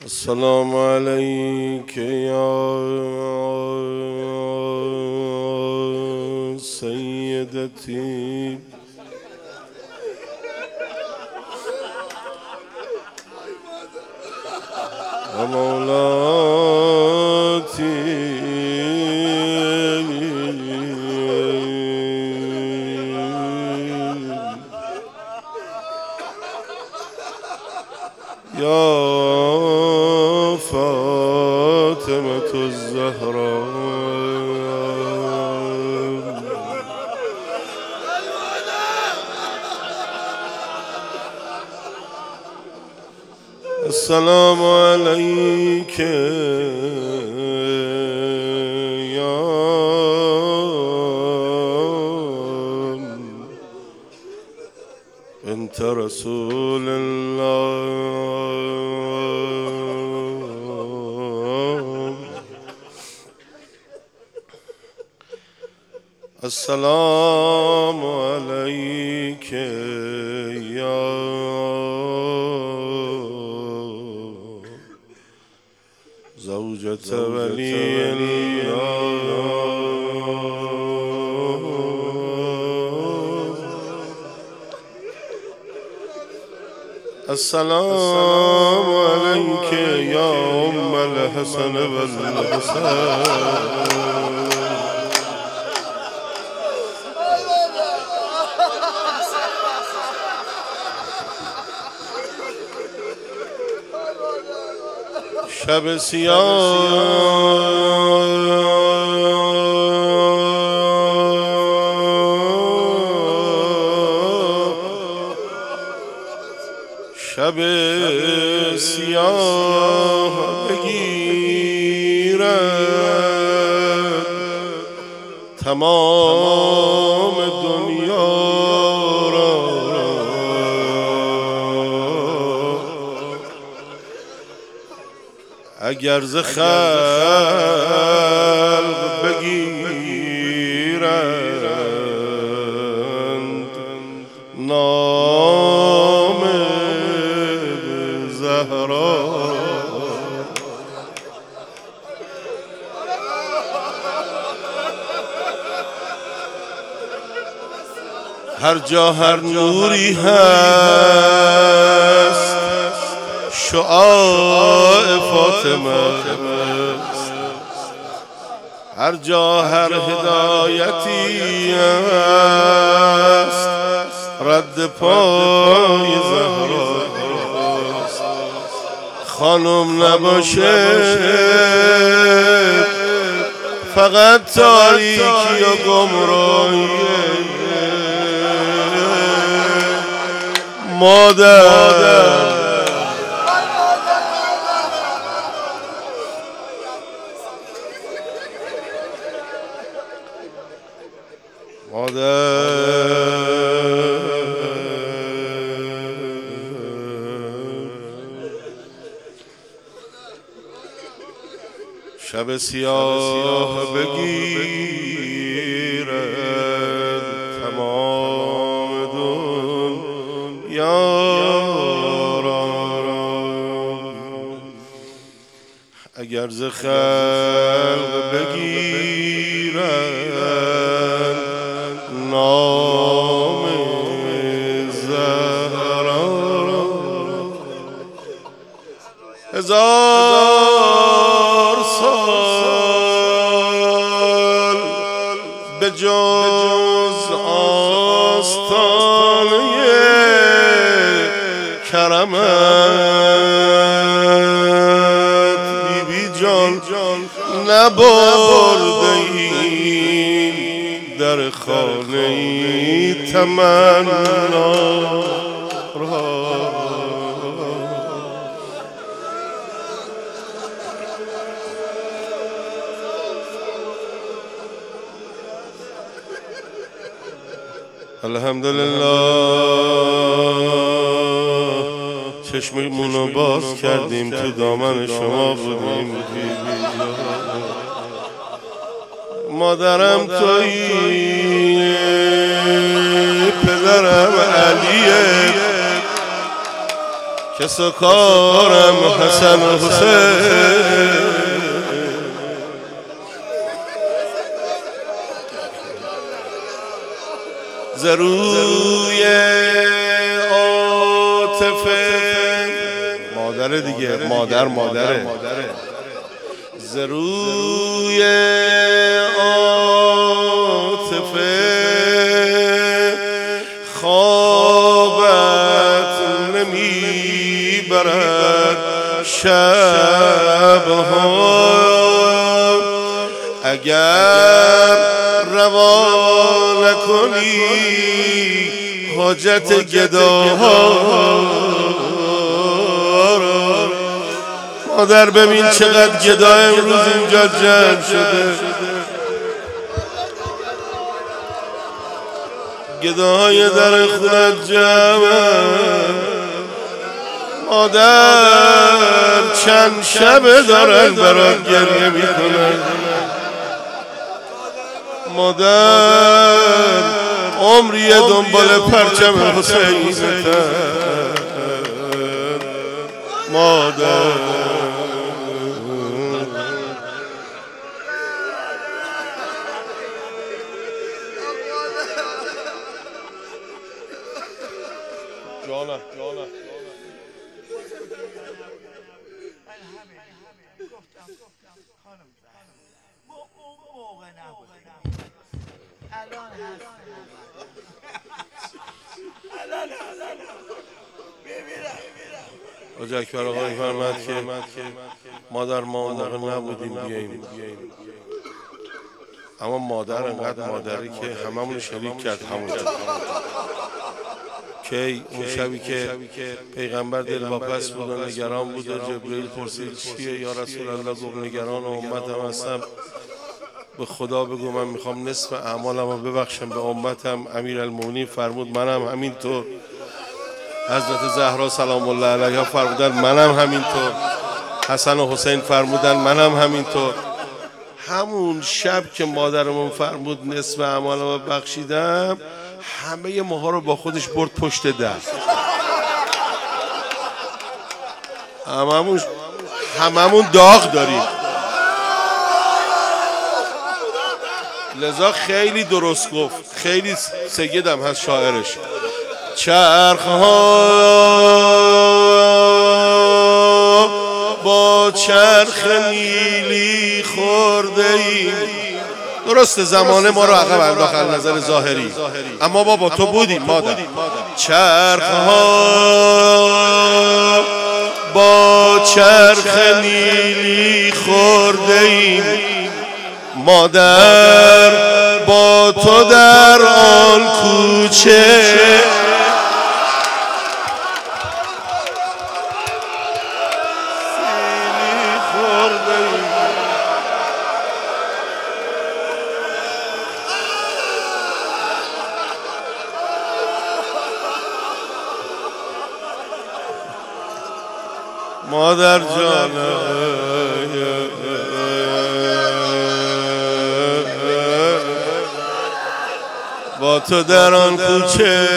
السلام عليك يا سيدتي ومولاتي يا فاطمة الزهراء. السلام عليك يا بنت رسول الله. السلام عليك يا زوجة ولي الله. السلام عليك يا أم الحسن والحسين. شب سیاه بگیرد تمام دنیا را. اگر ز خلق بگیرند نام زهرا، هر جا هر نوری هست شعاع فاطمه است. هر جا هر هدایتی است رد پای زهرا است. خانم نباشه فقط تاریکی و گمراهی. مادر شب سیاه بگیرد تمام دنیا را. اگر ز خلق بگیرد نام زهرا را. هزار سال به جز آستانه کرمت بی بی جان نبرده ایم در خانه تمنا را. الحمدلله چشممونو باز کردیم تو دامن شما بودیم. مادرم تویی، پدرم علیه که سکارم حسن و حسین زروی عاطفه مادر دیگه مادره زروی عاطفه خوابت نمیبرد شبها اگر روا نکنی حاجت گداها مادر ببین چقدر گدا امروز اینجا جمع شده گداهای در خونت جمع مادر چند شبه دارن برات گریه میکنن مادر عمری دنبال پرچم حسینتن مادر جانم حاج اکبر آقا می‌فرماد که مادر ما اون موقع نبودیم بیاییم اما مادر انقدر مادری که هممون شریک کرد همونجا کی اون شبی که پیغمبر دلواپس بود و نگران بود و جبرئیل پرسید چیه یا رسول الله گفت نگران امتم هستم به خدا بگو من میخوام نصف اعمالم رو ببخشم به امتم امیرالمومنین فرمود منم همینطور حضرت زهرا سلام الله علیها فرمودن منم همینطور حسن و حسین فرمودن منم همینطور همون شب که مادرمون فرمود نصف اعمالم رو بخشیدم همه ماها رو با خودش برد پشت در هممون داغ داریم لذا خیلی درست گفت خیلی سیدم هست شاعرش چرخها با چرخ نیلی خورده ایم درست زمانه ما رو عقب انداخت نظر ظاهری اما با تو بودیم مادر چرخها با چرخ نیلی خورده ایم مادر با تو در آن کوچه مادر جان با تو در آن کوچه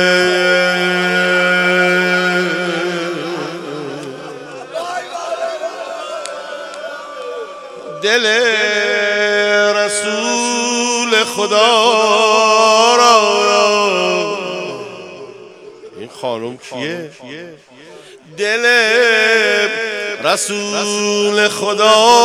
دل رسول خدا را این خانم کیه؟ دل رسول خدا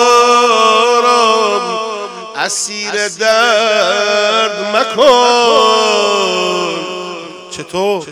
را اسیر درد مکن چطور؟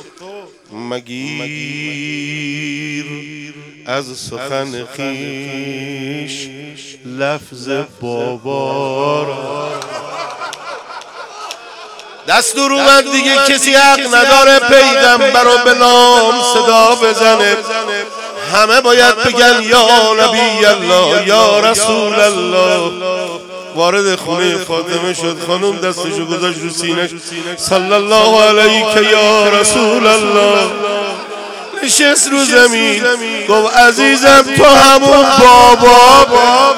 مگیر از سخن خویش لفظ بابا را دستور اومد دیگه کسی حق نداره پیغمبر رو به نام صدا بزنه همه باید بگن یا نبی الله یا رسول الله وارد خونه فاطمه شد خانم دستشو گذاشت رو سینه‌اش صلی الله علیک یا رسول الله نشست رو زمین گفت عزیزم تو همون بابا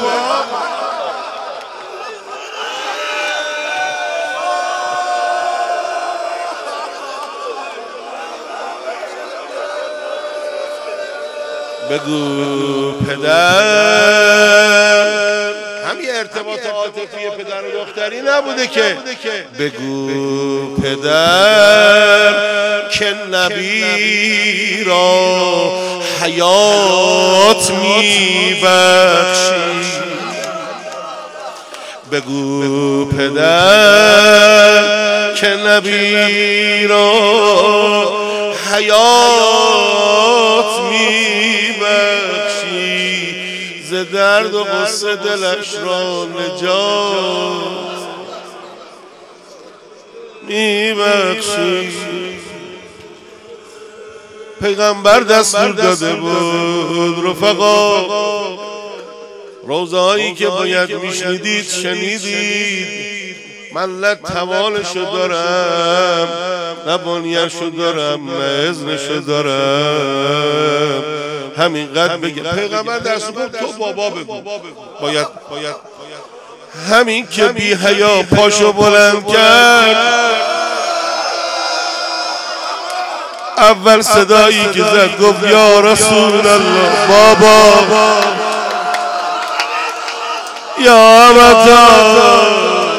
بگو پدر. همین ارتباط عاطفی پدر و دختری نبوده که بگو پدر که نبی را حیات میبخشی. بگو پدر که نبی را حیات میبخشی. ز درد و غصه دلش را نجات میبخشی. پیغمبر دستور داده بود رفقا، روزه هایی که باید میشنیدید شنیدید. من نه توانشو دارم، نه بنیه‌شو دارم، نه اذنشو دارم، همینقدر بگم. پیغمبر دستور تو بابا بگو. باید همین که بی حیا پاشو بلند کرد، اول صدایی که زد گفت یا رسول الله بابا، یا ابدا.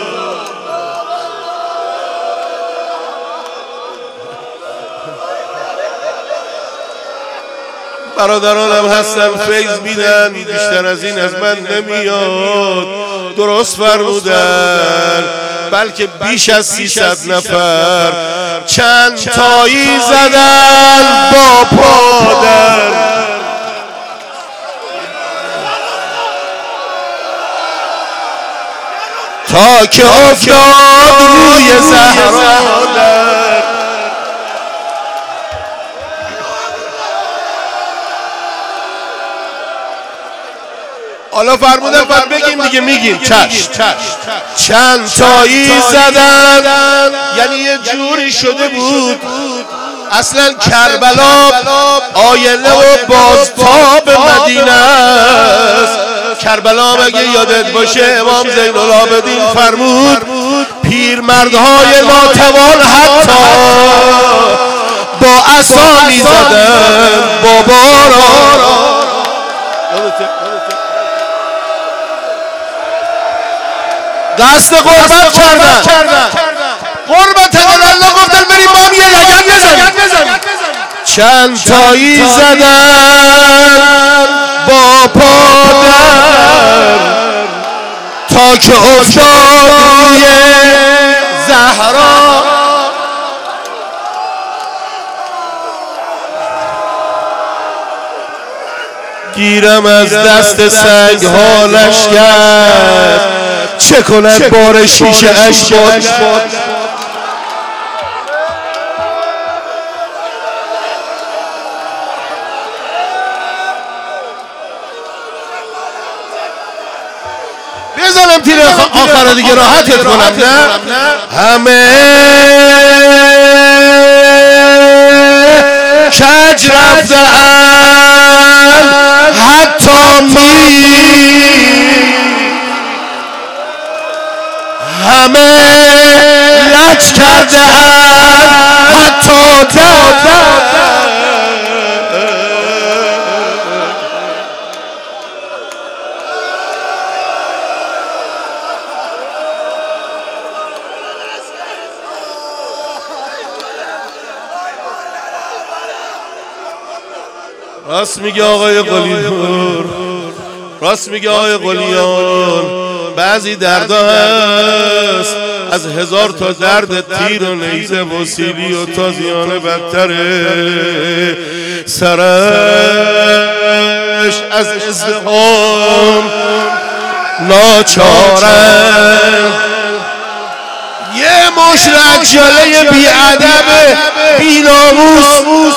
برادرانم هستن فیض میدن، بیشتر از این از من نمیاد. درست فرمودن، بلکه بیش از 300 نفر چند تایی زدن با پادر. تا که افتاد روی زهرا در. حالا فرمودن باید بگیم دیگه، میگیم چند تایی زدن، یعنی یه جوری شده بود اصلا کربلا آینه و بازتاب مدینه است. کربلا مگه یادت باشه امام زین العابدین فرمود پیرمردهای ناتوان حتی با عصا می‌زدن بابا را. دست قربت کردن، قربت الله گفتن بریم ما هم یه لگن بزنیم. چند تایی زدن با پادر تا که افتاد روی زهرا. گیرم از دست سنگ حالش کرد، چه کند بار شیشه اش باد. بزنم تیر آخر دیگه راحتت کنم. نه همه کج رفتن حتی همه لج کرده حتی راست میگه آقای قلیان، راست میگه آقای قلیان. بعضی دردا هست از 1000 تا درد تیر و نیزه و سیلی و تازیانه بدتره. سرش از ازدحام ناچارن، یه مش رجاله بی‌ادب بی‌ناموس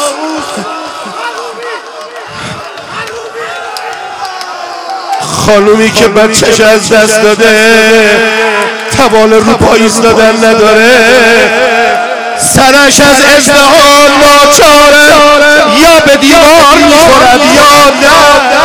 خانومی که بچه‌ش از دست داده، توان رو پا ایستادن نداره، سرش از ازدحام ناچاره، یا به دیوار میخورد یا نه.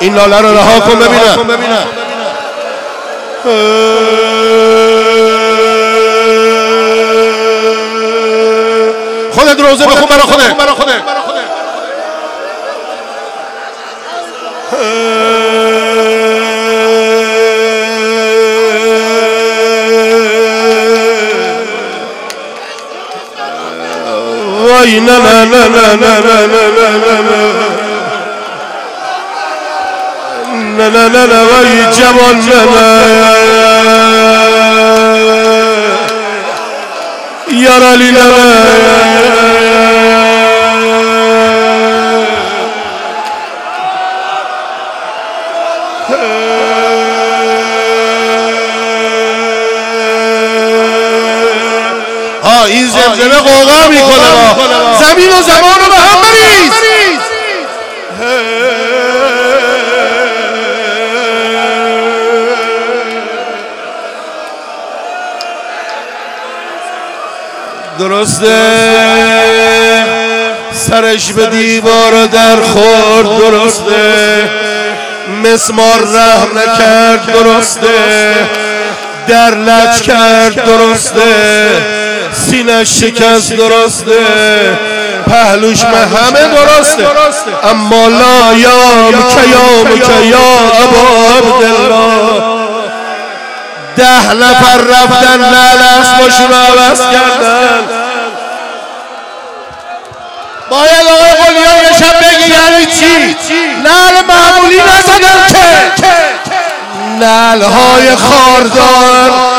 این لاله رو رها کن ببینم. خودت روزه بخون برا خودت. وای نه نه نه نه نه نه نه نه نه وای جوان نه یار علی نه این زمزمه قوقا میکنه زمین و زمان رو به هم بریز. درسته سرش به دیوار در خورد، درسته مسمار رحم نکرد، درسته در لج کرد، درسته سینش شکست، درسته پهلوش همه درسته، اما لا یام که یا ابا عبدالله 10 نفر رفتن لعل اسمشون رو عوض کردن. باید آقای قلیان یه شب بگی یعنی چی؟ لعل معمولی نزدن که لعل های خاردار